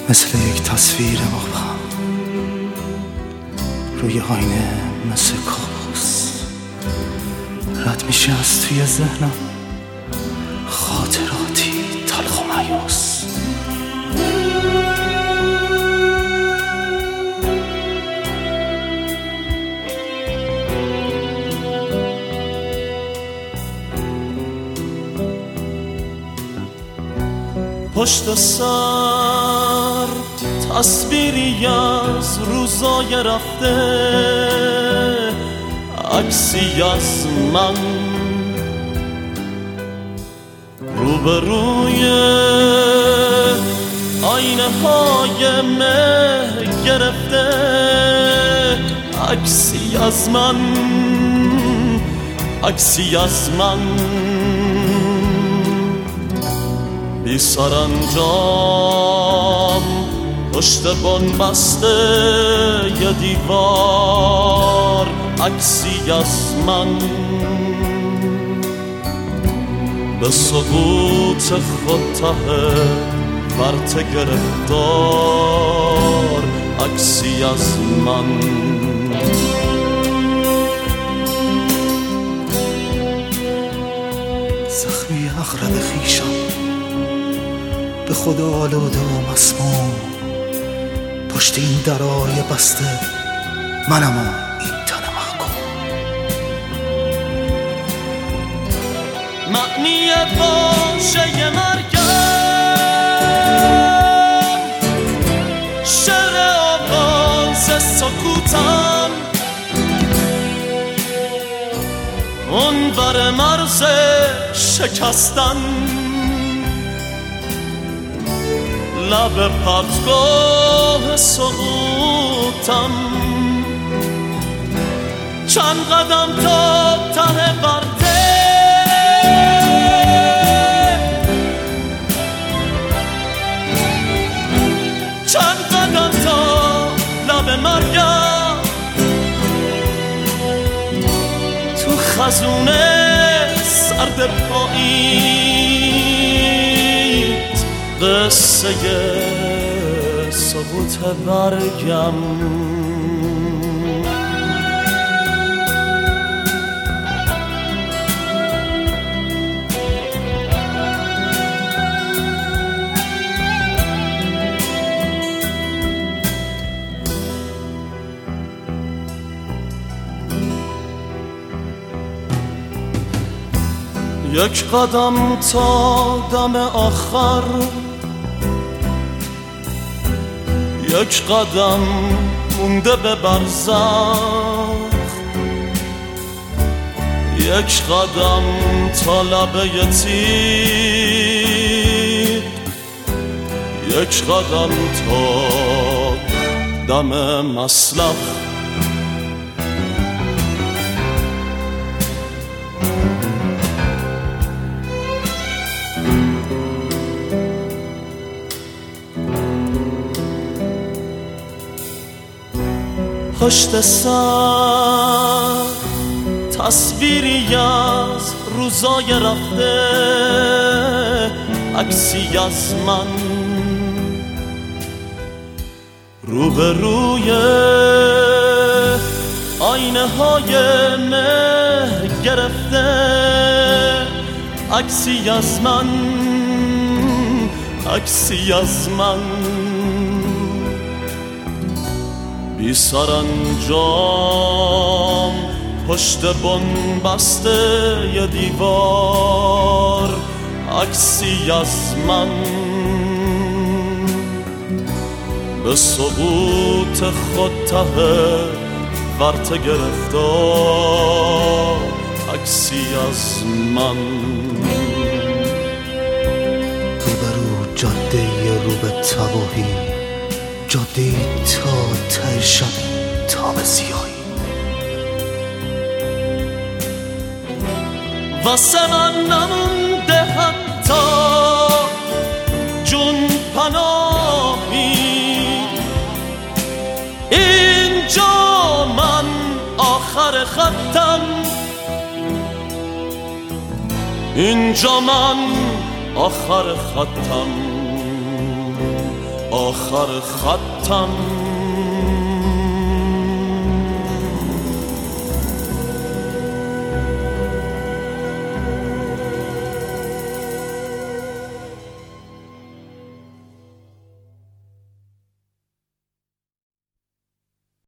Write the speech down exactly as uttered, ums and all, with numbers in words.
مثل یک تصویر مبهم روی آینه، مثل کابوس رد میشه از توی ذهنم، خاطراتی تلخ و مایوس. پشت سر تصویری از روزای رفته، عکسی از من روبروی آینه های مه گرفته، عکسی از من، عکسی از من بی سرانجام پشت بن‌بسته یه دیوار، عکسی از من به سقوط خود ته ورطه گرفتار، عکسی از من. زخمی اغرب خویشم به خدا آلوده و مسموم، پشت این درای بسته منم و این تن محکوم. معنی واژه مرگم، شعر آواز سکوتم، اونور مرز شکستن، لب پرتگاه سقوطم، چند قدم تا ته ورطه، چند قدم تا لب مرگم، تو خزونه سرد پاییت قصه سقوط برگم. یک قدم تا دم آخر، یک قدم مونده به برزخ، یک قدم تا لبه تیغ، یک قدم تا دم مسلخ. پشت سر تصویری از روزای رفته، عکسی از من روبروی آینه های مه گرفته، عکسی از من، عکسی از من بی سرانجام پشت بن‌بسته یه دیوار، عکسی از من به سقوط خود ته ورطه گرفتار، عکسی از من. روبرو جاده رو به تباهی، جاده تا ته شب تاب سیاهی، واسه من نمونده حتی جون پناهی، اینجا من آخر خطم، اینجا من آخر خطم، آخر آخر خطم